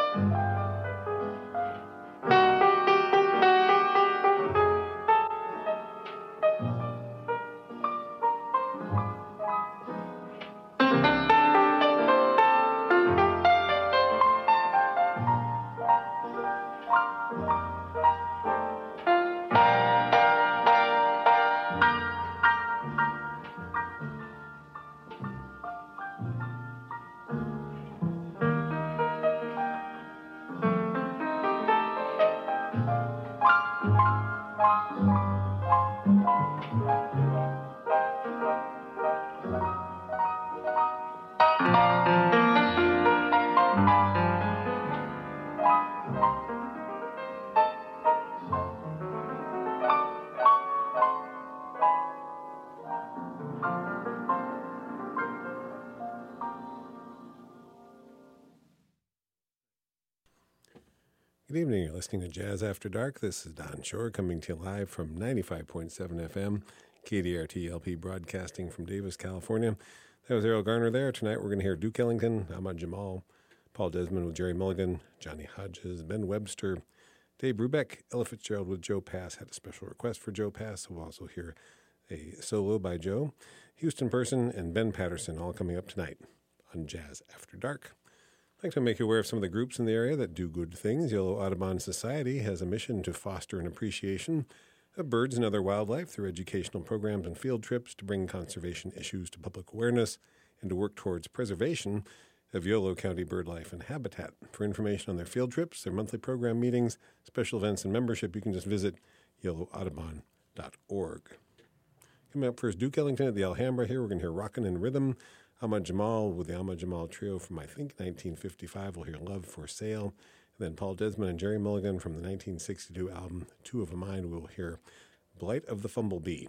Good evening. You're listening to Jazz After Dark. This is Don Shore coming to you live from 95.7 FM, KDRT LP broadcasting from Davis, California. That was Errol Garner there. Tonight we're going to hear Duke Ellington, Ahmad Jamal, Paul Desmond with Jerry Mulligan, Johnny Hodges, Ben Webster, Dave Brubeck, Ella Fitzgerald with Joe Pass. Had a special request for Joe Pass, so we'll also hear a solo by Joe, Houston Person, and Ben Patterson all coming up tonight on Jazz After Dark. I'd like to make you aware of some of the groups in the area that do good things. Yellow Audubon Society has a mission to foster an appreciation of birds and other wildlife through educational programs and field trips to bring conservation issues to public awareness and to work towards preservation of Yolo County bird life and habitat. For information on their field trips, their monthly program meetings, special events, and membership, you can just visit yellowaudubon.org. Coming up first, Duke Ellington at the Alhambra here. We're going to hear Rockin' in Rhythm. Ahmad Jamal with the Ahmad Jamal Trio from, I think, 1955. We'll hear Love for Sale. And then Paul Desmond and Jerry Mulligan from the 1962 album Two of a Mind. We'll hear Blight of the Fumblebee.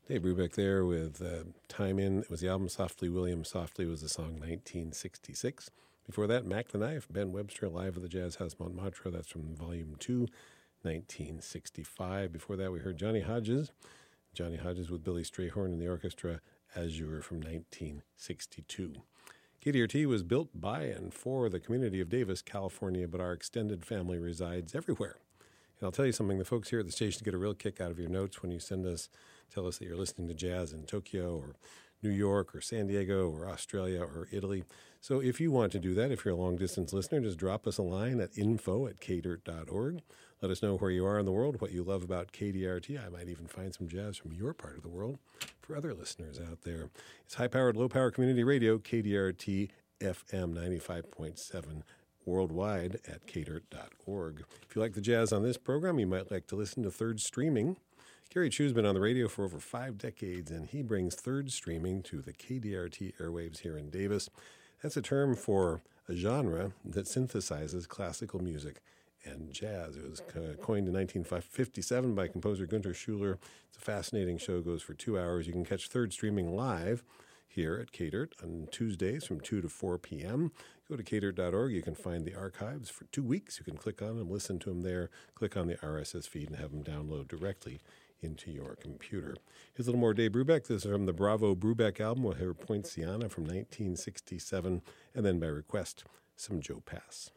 Dave Brubeck there with Time In. It was the album Softly William. Softly was the song 1966. Before that, Mac the Knife, Ben Webster, Live at the Jazz House Montmartre. That's from Volume 2, 1965. Before that, we heard Johnny Hodges. Johnny Hodges with Billy Strayhorn and the orchestra, Azure from 1962. KDRT was built by and for the community of Davis, California, but our extended family resides everywhere. And I'll tell you something, the folks here at the station get a real kick out of your notes when you tell us that you're listening to jazz in Tokyo or New York or San Diego or Australia or Italy. So if you want to do that, if you're a long-distance listener, just drop us a line at info@kdirt.org. Let us know where you are in the world, what you love about KDRT. I might even find some jazz from your part of the world for other listeners out there. It's high-powered, low-power community radio, KDRT FM 95.7. worldwide at kdirt.org. If you like the jazz on this program, you might like to listen to Third Streaming. Gary Chu's been on the radio for over 5 decades, and he brings Third Streaming to the KDRT airwaves here in Davis. That's a term for a genre that synthesizes classical music and jazz. It was coined in 1957 by composer Günter Schuller. It's a fascinating show, goes for 2 hours. You can catch Third Streaming live here at KDIRT on Tuesdays from 2 to 4 p.m. Go to kdirt.org. You can find the archives for 2 weeks. You can click on them, listen to them there, click on the RSS feed, and have them download directly into your computer. Here's a little more Dave Brubeck. This is from the Bravo Brubeck album. We'll hear Poinciana from 1967, and then by request, some Joe Pass.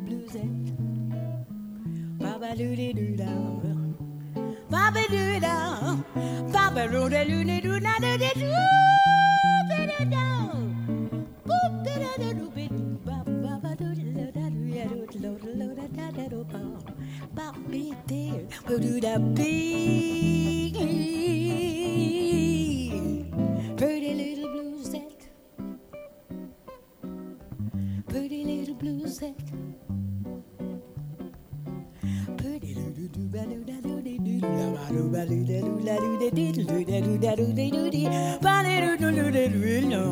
bluesette. Baba doo dee doo da. Baba doo da. Baba doo da doo dee doo da doo dee doo. Baba da. Boop da da da doo be doo. Baba doo da da doo ya doo da da da da da doo ba. Bop be there. Bo doo da be. Pretty little bluesette. Pretty little bluesette. Pretty little doo ba doo da doo dee doo da ba doo ba doo da doo da doo da dee doo da doo da doo dee doo dee ba dee doo doo doo dee doo no.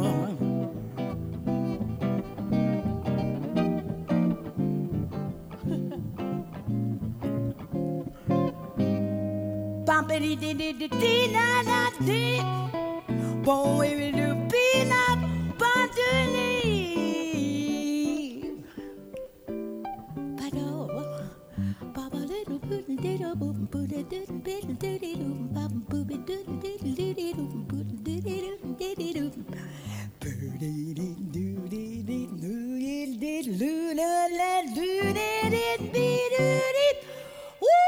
Bumpity dee dee dee dee na na dee. Boy we do peanut butter leaf. But oh, Baba little booty diddle boom booty diddle diddle diddle bum booby diddle diddle diddle booty diddle diddle booty diddle diddle diddle la la diddle diddle woo.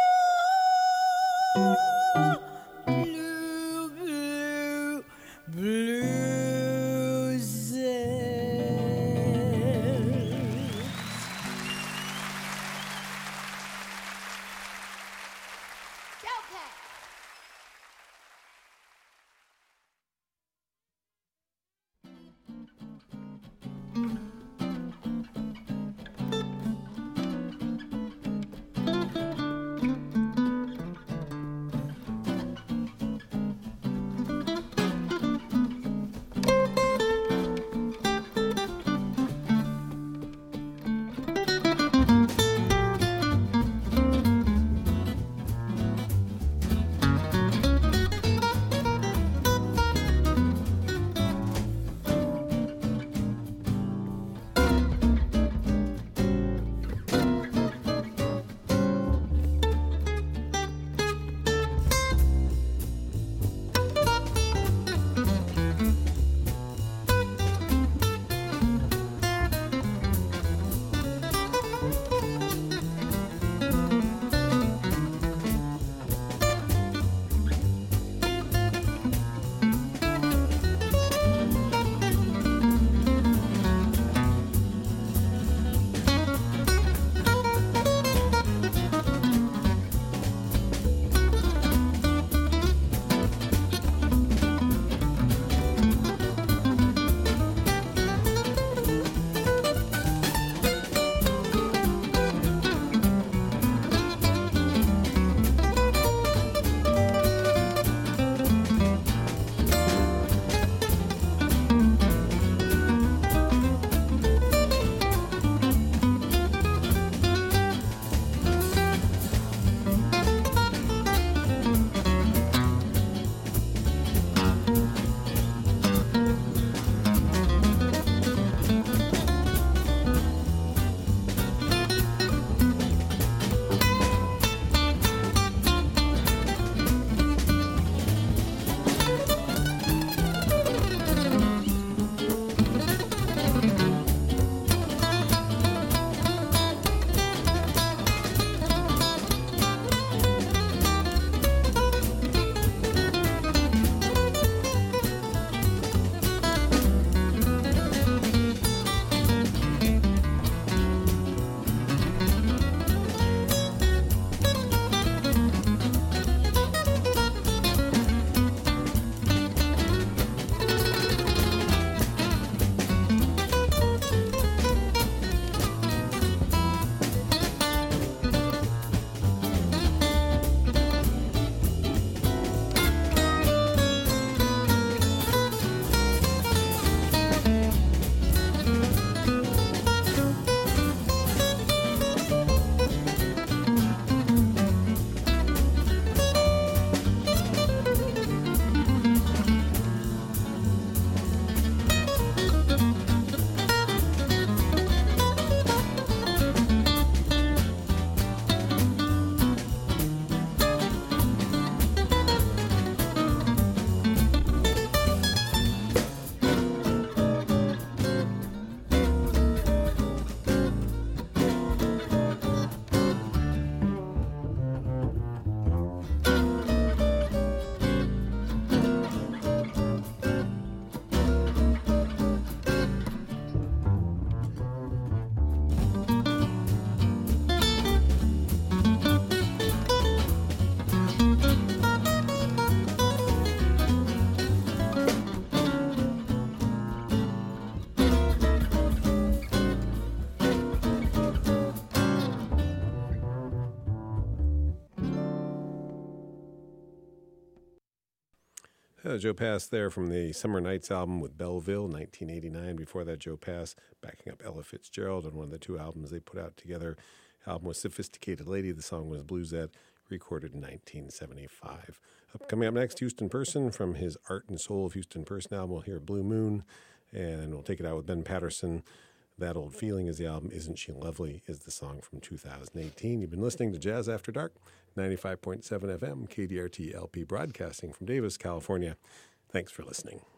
Joe Pass there from the Summer Nights album with Belleville, 1989. Before that, Joe Pass backing up Ella Fitzgerald on one of the two albums they put out together. The album was Sophisticated Lady. The song was Bluesette, recorded in 1975. Coming up next, Houston Person from his Art and Soul of Houston Person album. We'll hear Blue Moon, and we'll take it out with Ben Patterson. That Old Feeling is the album. Isn't She Lovely is the song from 2018. You've been listening to Jazz After Dark, 95.7 FM, KDRT LP broadcasting from Davis, California. Thanks for listening.